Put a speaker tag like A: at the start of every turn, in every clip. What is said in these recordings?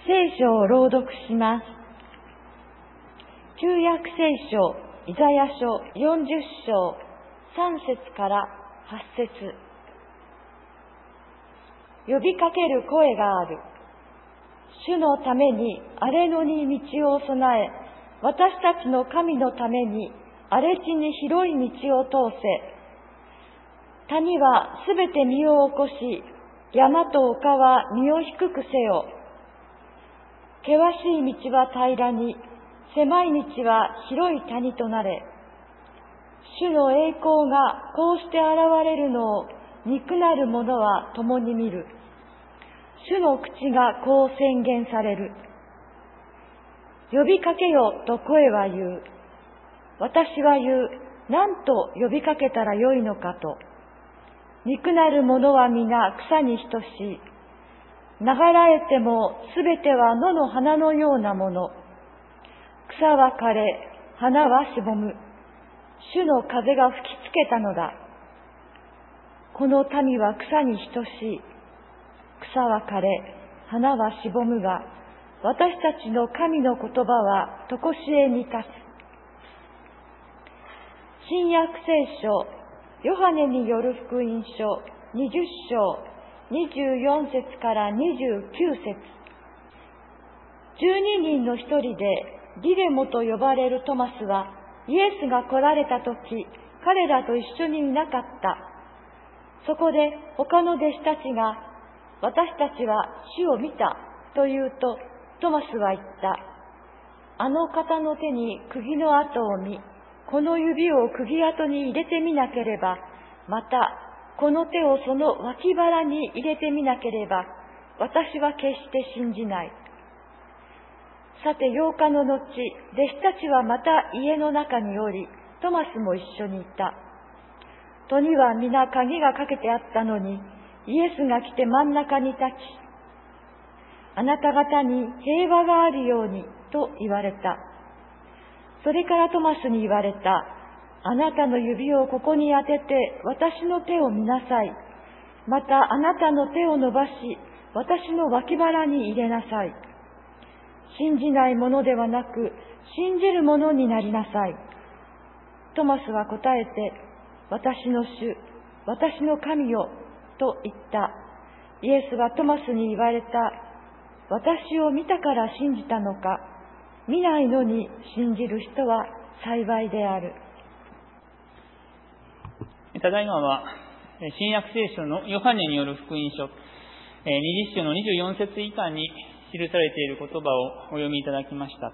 A: 聖書を朗読します。旧約聖書イザヤ書40章3節から8節。呼びかける声がある。主のために荒れ野に道を備え、私たちの神のために荒れ地に広い道を通せ。谷はすべて実を起こし、山と丘は実を低くせよ。険しい道は平らに、狭い道は広い谷となれ。主の栄光がこうして現れるのを肉なる者は共に見る。主の口がこう宣言される。呼びかけよと声は言う。私は言う。何と呼びかけたらよいのかと。肉なる者は皆草に等しい。流られてもすべては野の花のようなもの。草は枯れ、花はしぼむ。主の風が吹きつけたのだ。この民は草に等しい。草は枯れ、花はしぼむが、私たちの神の言葉はとこしえに立つ。新約聖書、ヨハネによる福音書20章24節から29節。12人の一人でディレモと呼ばれるトマスは、イエスが来られたとき、彼らと一緒にいなかった。そこで他の弟子たちが、私たちは主を見たと言うと、トマスは言った。あの方の手に釘の跡を見、この指を釘跡に入れてみなければ、またこの手をその脇腹に入れてみなければ、私は決して信じない。さて8日の後、弟子たちはまた家の中におり、トマスも一緒にいた。戸には皆鍵がかけてあったのに、イエスが来て真ん中に立ち、あなた方に平和があるようにと言われた。それからトマスに言われた。あなたの指をここに当てて私の手を見なさい。またあなたの手を伸ばし、私の脇腹に入れなさい。信じないものではなく、信じるものになりなさい。トマスは答えて、私の主、私の神よ、と言った。イエスはトマスに言われた。私を見たから信じたのか。見ないのに信じる人は幸いである。
B: ただいまは、新約聖書のヨハネによる福音書、20章の24節以下に記されている言葉をお読みいただきました。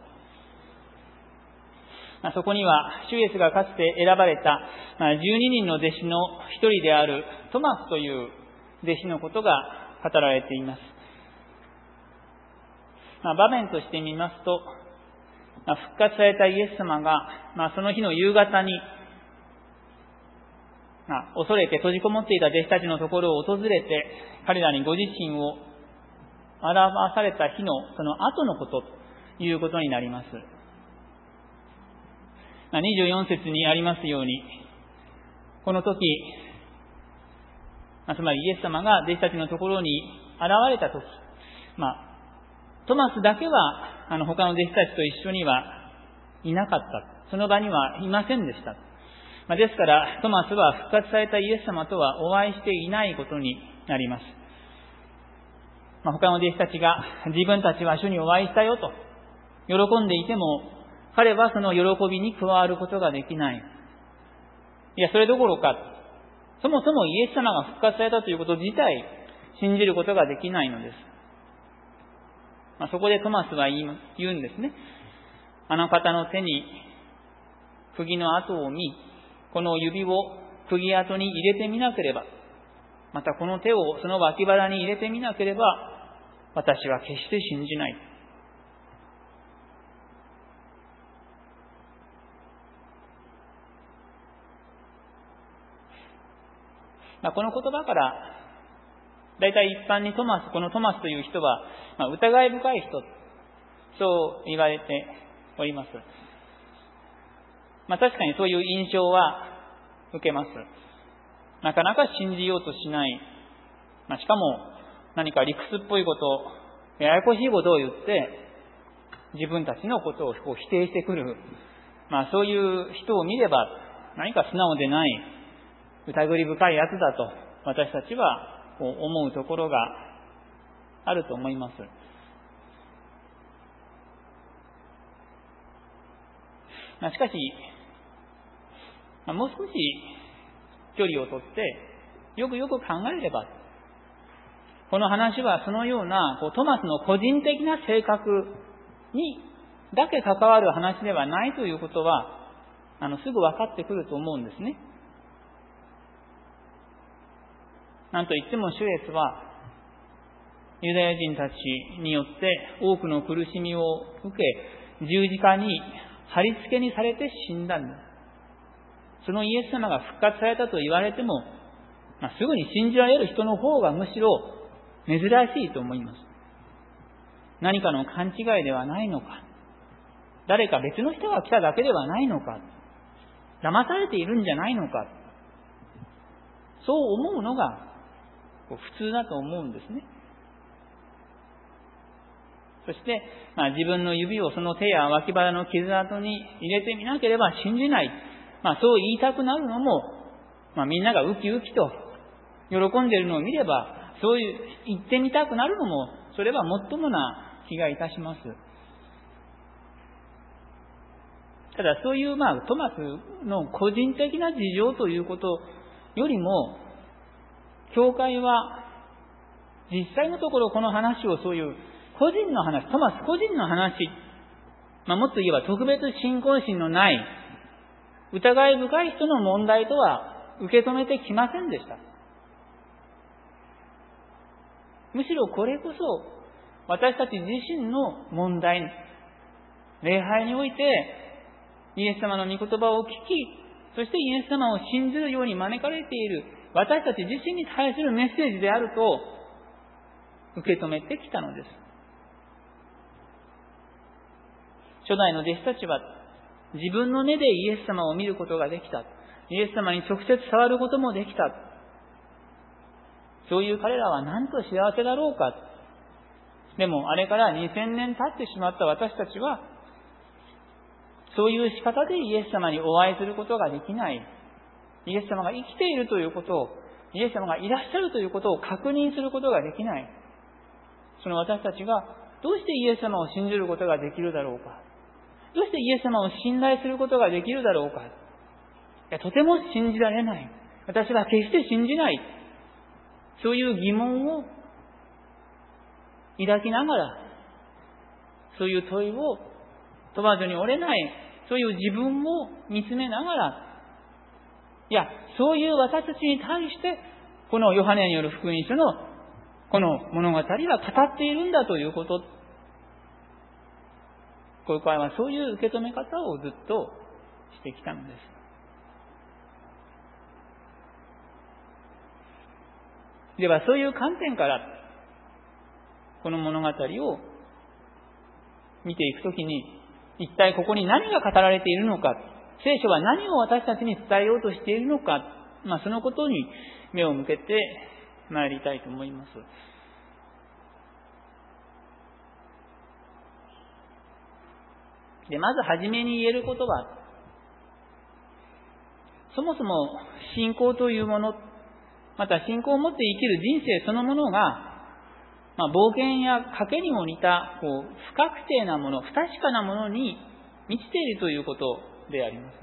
B: そこには、主イエスがかつて選ばれた12人の弟子の一人であるトマスという弟子のことが語られています。場面として見ますと、復活されたイエス様が、その日の夕方に、恐れて閉じこもっていた弟子たちのところを訪れて、彼らにご自身を表された日のその後のことということになります。24節にありますように、この時、つまりイエス様が弟子たちのところに現れた時、トマスだけは他の弟子たちと一緒にはいなかった。その場にはいませんでした。ですからトマスは復活されたイエス様とはお会いしていないことになります。他の弟子たちが自分たちは主にお会いしたよと喜んでいても、彼はその喜びに加わることができない。いや、それどころか、そもそもイエス様が復活されたということ自体信じることができないのです。そこでトマスは言うんですね。あの方の手に釘の跡を見、この指を釘跡に入れてみなければ、またこの手をその脇腹に入れてみなければ、私は決して信じない。この言葉から、だいたい一般にこのトマスという人は、疑い深い人、そう言われております。確かにそういう印象は受けます。なかなか信じようとしない。しかも何か理屈っぽいことをややこしいことを言って、自分たちのことを否定してくる、そういう人を見れば、何か素直でない、疑り深いやつだと、私たちは思うところがあると思います。しかし、もう少し距離をとって、よくよく考えれば、この話はそのようなトマスの個人的な性格にだけ関わる話ではないということは、すぐ分かってくると思うんですね。なんといっても主イエスは、ユダヤ人たちによって多くの苦しみを受け、十字架に貼り付けにされて死んだんです。そのイエス様が復活されたと言われても、すぐに信じられる人の方がむしろ珍しいと思います。何かの勘違いではないのか、誰か別の人が来ただけではないのか、騙されているんじゃないのか、そう思うのが普通だと思うんですね。そして、自分の指をその手や脇腹の傷跡に入れてみなければ信じない、そう言いたくなるのも、みんながウキウキと喜んでいるのを見れば、そういう言ってみたくなるのも、それはもっともな気がいたします。ただそういうトマスの個人的な事情ということよりも、教会は実際のところこの話をそういう個人の話、トマス個人の話、もっと言えば特別信仰心のない疑い深い人の問題とは受け止めてきませんでした。むしろこれこそ私たち自身の問題、礼拝においてイエス様の御言葉を聞き、そしてイエス様を信じるように招かれている私たち自身に対するメッセージであると受け止めてきたのです。初代の弟子たちは自分の目でイエス様を見ることができた。イエス様に直接触ることもできた。そういう彼らはなんと幸せだろうか。でもあれから2000年経ってしまった私たちは、そういう仕方でイエス様にお会いすることができない。イエス様が生きているということを、イエス様がいらっしゃるということを確認することができない。その私たちがどうしてイエス様を信じることができるだろうか。どうしてイエス様を信頼することができるだろうか。とても信じられない。私は決して信じない。そういう疑問を抱きながら、そういう問いを問わずに折れない、そういう自分を見つめながら、そういう私たちに対して、このヨハネによる福音書のこの物語は語っているんだということ、教会はそういう受け止め方をずっとしてきたのです。ではそういう観点からこの物語を見ていくときに、一体ここに何が語られているのか、聖書は何を私たちに伝えようとしているのか、そのことに目を向けて参りたいと思います。で、まずはじめに言えることは、そもそも信仰というもの、また信仰を持って生きる人生そのものが、冒険や賭けにも似た不確定なもの、不確かなものに満ちているということであります。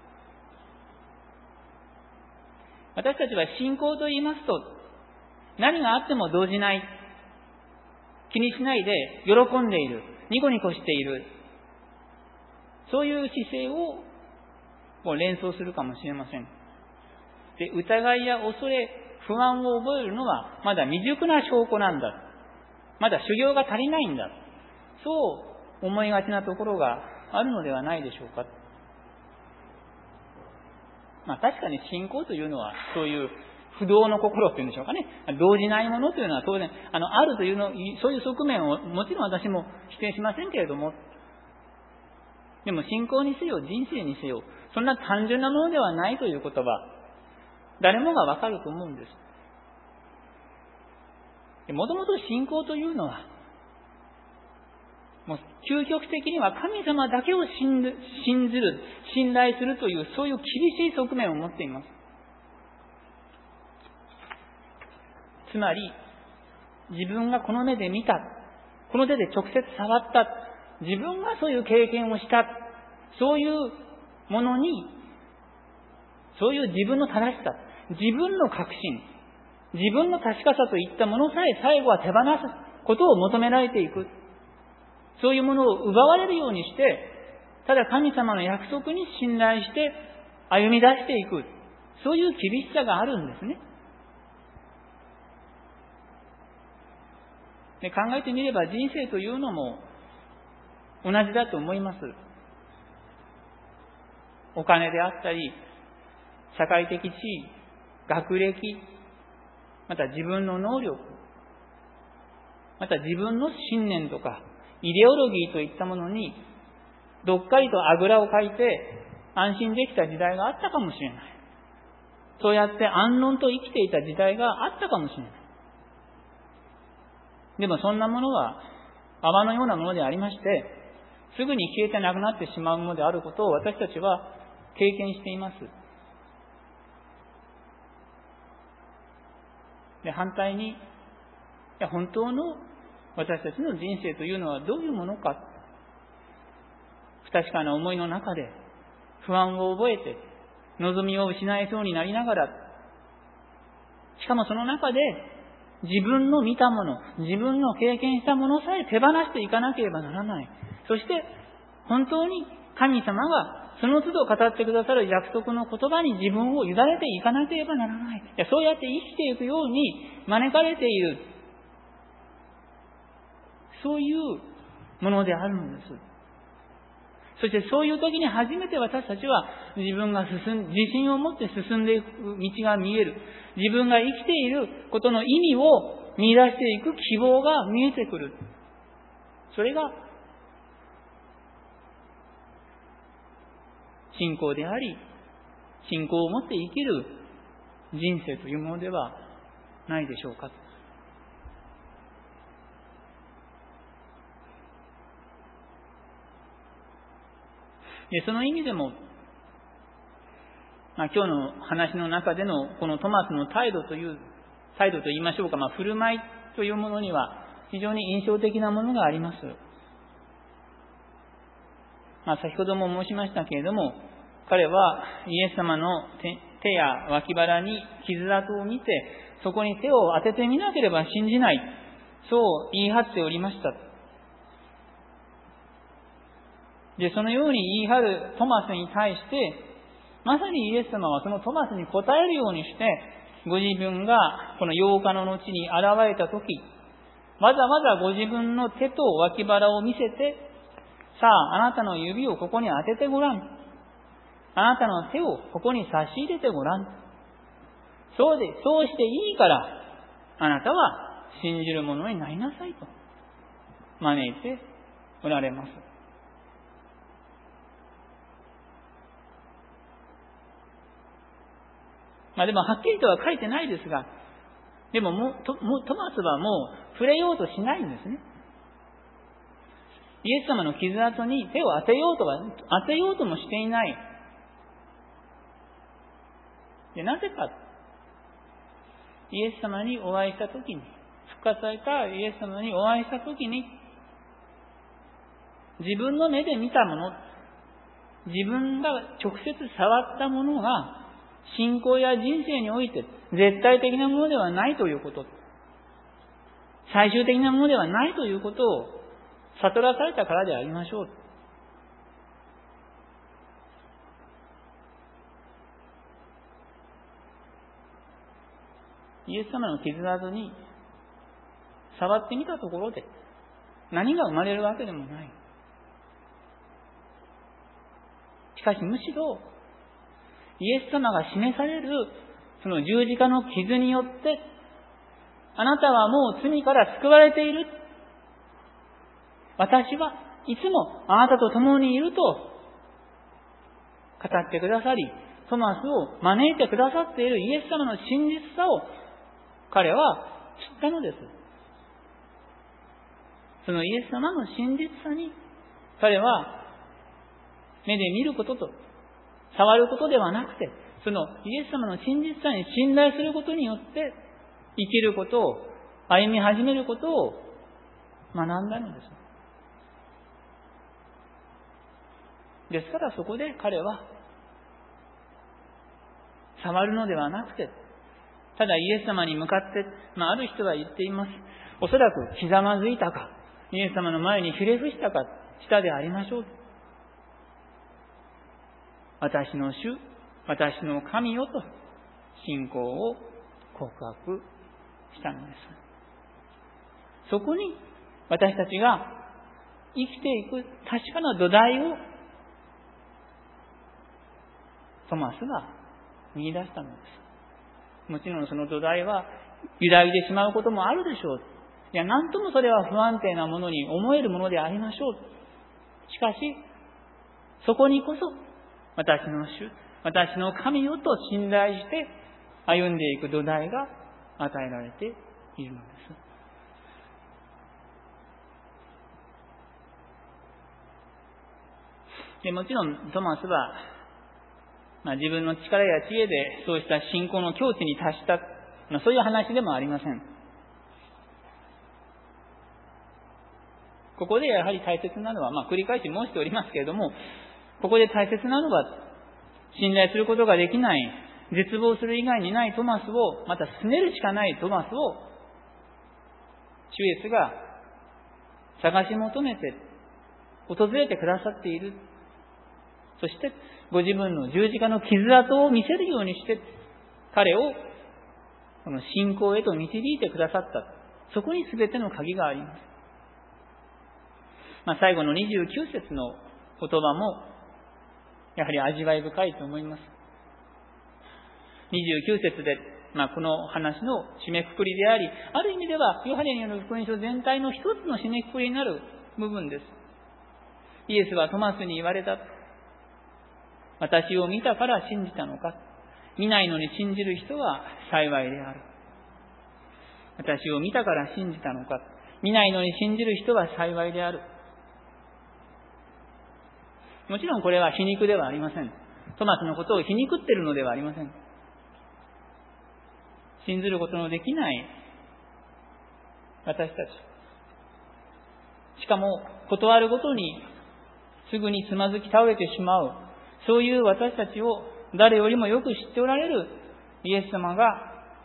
B: 私たちは信仰と言いますと、何があっても動じない、気にしないで喜んでいる、ニコニコしている、そういう姿勢を連想するかもしれません。で、疑いや恐れ、不安を覚えるのはまだ未熟な証拠なんだ。まだ修行が足りないんだ。そう思いがちなところがあるのではないでしょうか。確かに信仰というのはそういう不動の心っていうんでしょうかね。動じないものというのは当然あるというの、そういう側面をもちろん私も否定しませんけれども、でも信仰にせよ人生にせよ、そんな単純なものではないということは誰もがわかると思うんです。もともと信仰というのはもう究極的には神様だけを信頼するという、そういう厳しい側面を持っています。つまり、自分がこの目で見た、この手で直接触った、自分がそういう経験をした、そういうものに、そういう自分の正しさ、自分の確信、自分の確かさといったものさえ最後は手放すことを求められていく。そういうものを奪われるようにして、ただ神様の約束に信頼して歩み出していく。そういう厳しさがあるんですね。で、考えてみれば人生というのも同じだと思います。お金であったり、社会的地位、学歴、また自分の能力、また自分の信念とか、イデオロギーといったものに、どっかりとあぐらをかいて安心できた時代があったかもしれない。そうやって安穏と生きていた時代があったかもしれない。でもそんなものは泡のようなものでありまして、すぐに消えてなくなってしまうものであることを私たちは経験しています。で、反対に、本当の私たちの人生というのはどういうものか。不確かな思いの中で不安を覚えて望みを失いそうになりながら、しかもその中で自分の見たもの、自分の経験したものさえ手放していかなければならない。そして本当に神様がその都度語ってくださる約束の言葉に自分を委ねていかなければならない。そうやって生きていくように招かれている。そういうものであるんです。そしてそういう時に初めて私たちは自分が自信を持って進んでいく道が見える。自分が生きていることの意味を見出していく希望が見えてくる。それが信仰であり、信仰を持って生きる人生というものではないでしょうか。で、その意味でも、今日の話の中でのこのトマスの態度と言いましょうか、振る舞いというものには非常に印象的なものがあります。先ほども申しましたけれども、彼はイエス様の手や脇腹に傷跡を見て、そこに手を当ててみなければ信じない、そう言い張っておりました。で、そのように言い張るトマスに対して、まさにイエス様はそのトマスに答えるようにして、ご自分がこの8日の後に現れたとき、わざわざご自分の手と脇腹を見せて、さあ、あなたの指をここに当ててごらん。あなたの手をここに差し入れてごらん。そうしていいから、あなたは信じる者になりなさいと招いておられます。でもはっきりとは書いてないですが、でもトマスはもう触れようとしないんですね。イエス様の傷跡に手を当てようともしていない。で、なぜか。イエス様にお会いしたときに、復活されたイエス様にお会いしたときに、自分の目で見たもの、自分が直接触ったものが、信仰や人生において絶対的なものではないということ、最終的なものではないということを悟らされたからでありましょう。イエス様の傷跡に触ってみたところで何が生まれるわけでもない。しかしむしろイエス様が示されるその十字架の傷によって、あなたはもう罪から救われている。私はいつもあなたと共にいると語ってくださり、トマスを招いてくださっているイエス様の真実さを彼は知ったのです。 そのイエス様の真実さに彼は目で見ることと触ることではなくて、そのイエス様の真実さに信頼することによって生きることを、歩み始めることを学んだのです。ですからそこで彼は触るのではなくて、ただイエス様に向かって、ある人は言っています。おそらくひざまずいたか、イエス様の前にひれ伏したかしたでありましょう。私の主、私の神よと信仰を告白したのです。そこに私たちが生きていく確かな土台をトマスが見出したのです。もちろんその土台は揺らいでしまうこともあるでしょう。いや、なんともそれは不安定なものに思えるものでありましょう。しかし、そこにこそ私の主、私の神よと信頼して歩んでいく土台が与えられているのです。で、もちろんトマスは、自分の力や知恵でそうした信仰の境地に達した、そういう話でもありません。ここでやはり大切なのは、繰り返し申しておりますけれども、ここで大切なのは、信頼することができない、絶望する以外にないトマスを、また拗ねるしかないトマスを、主イエスが探し求めて、訪れてくださっている。そして、ご自分の十字架の傷跡を見せるようにして、彼を、この信仰へと導いてくださった。そこに全ての鍵があります。最後の29節の言葉も、やはり味わい深いと思います。29節で、この話の締めくくりであり、ある意味では、ヨハネによる福音書全体の一つの締めくくりになる部分です。イエスはトマスに言われた。私を見たから信じたのか。見ないのに信じる人は幸いである。私を見たから信じたのか。見ないのに信じる人は幸いである。もちろんこれは皮肉ではありません。トマスのことを皮肉っているのではありません。信ずることのできない私たち。しかも断るごとにすぐにつまずき倒れてしまう。そういう私たちを誰よりもよく知っておられるイエス様が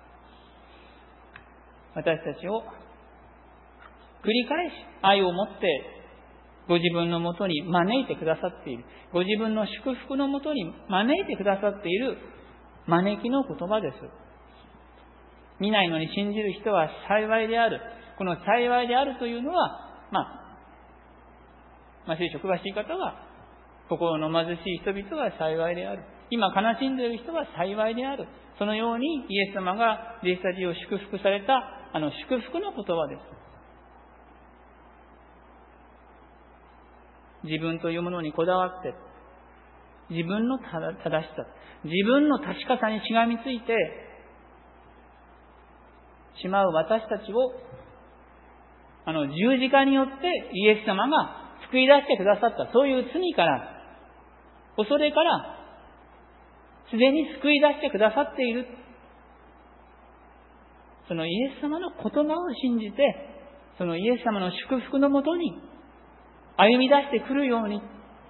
B: 私たちを繰り返し愛を持ってご自分のもとに招いてくださっている。ご自分の祝福のもとに招いてくださっている招きの言葉です。見ないのに信じる人は幸いである。この幸いであるというのは、聖書詳しい方は、心の貧しい人々は幸いである。今悲しんでいる人は幸いである。そのようにイエス様が弟子たちを祝福された、祝福の言葉です。自分というものにこだわって、自分の正しさ、自分の確かさにしがみついてしまう私たちを、十字架によってイエス様が救い出してくださった、そういう罪から、恐れから、すでに救い出してくださっている。そのイエス様の言葉を信じて、そのイエス様の祝福のもとに歩み出してくるように、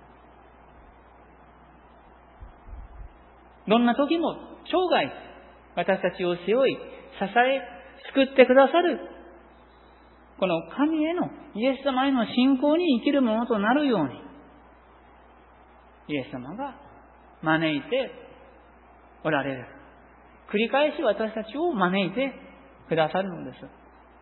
B: どんな時も生涯私たちを背負い、支え、救ってくださる、この神への、イエス様への信仰に生きるものとなるように、イエス様が招いておられる。繰り返し私たちを招いてくださるのです。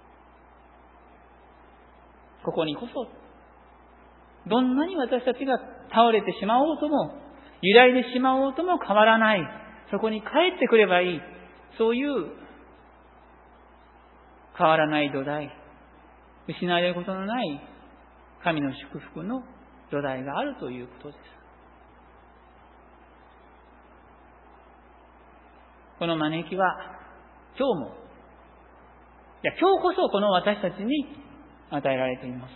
B: ここにこそ、どんなに私たちが倒れてしまおうとも、揺らいでしまおうとも変わらない。そこに帰ってくればいい。そういう変わらない土台、失われることのない神の祝福の土台があるということです。この招きは今日こそこの私たちに与えられています。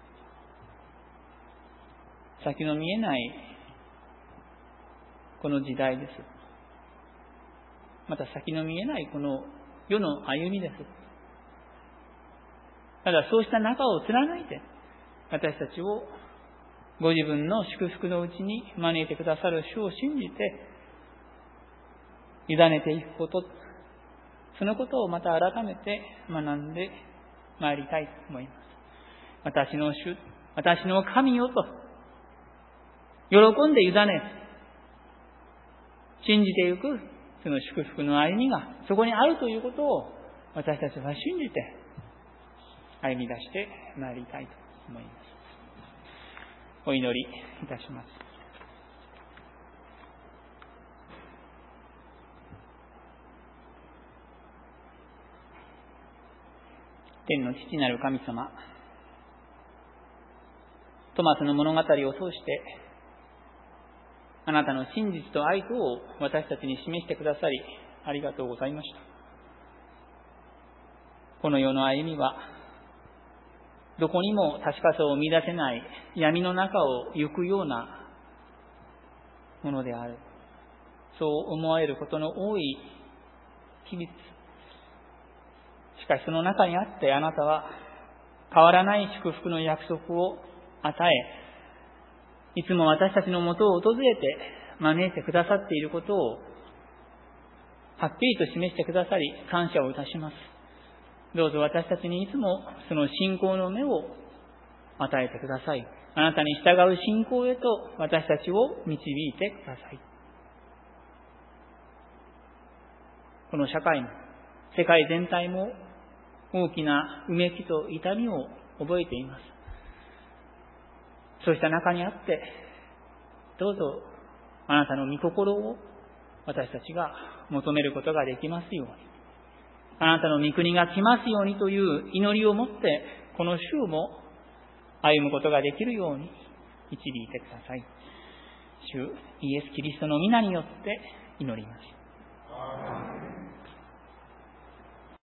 B: 先の見えないこの時代です。また先の見えないこの世の歩みです。ただそうした中を貫いて、私たちをご自分の祝福のうちに招いてくださる主を信じて委ねていくこと、そのことをまた改めて学んでまいりたいと思います。私の主、私の神よと喜んで委ね、信じていくその祝福の歩みがそこにあるということを私たちは信じて歩み出してまいりたいと思います。お祈りいたします。天の父なる神様、トマスの物語を通してあなたの真実と愛とを私たちに示してくださりありがとうございました。この世の歩みはどこにも確かさを見出せない闇の中を行くようなものである。そう思われることの多い日々。しかしその中にあってあなたは変わらない祝福の約束を与え、いつも私たちのもとを訪れて招いてくださっていることをはっきりと示してくださり感謝をいたします。どうぞ私たちにいつもその信仰の目を与えてください。あなたに従う信仰へと私たちを導いてください。この社会も世界全体も大きなうめきと痛みを覚えています。そうした中にあってどうぞあなたの御心を私たちが求めることができますように、あなたの御国が来ますようにという祈りを持ってこの週も歩むことができるように導いてください。主イエス・キリストの皆によって祈ります。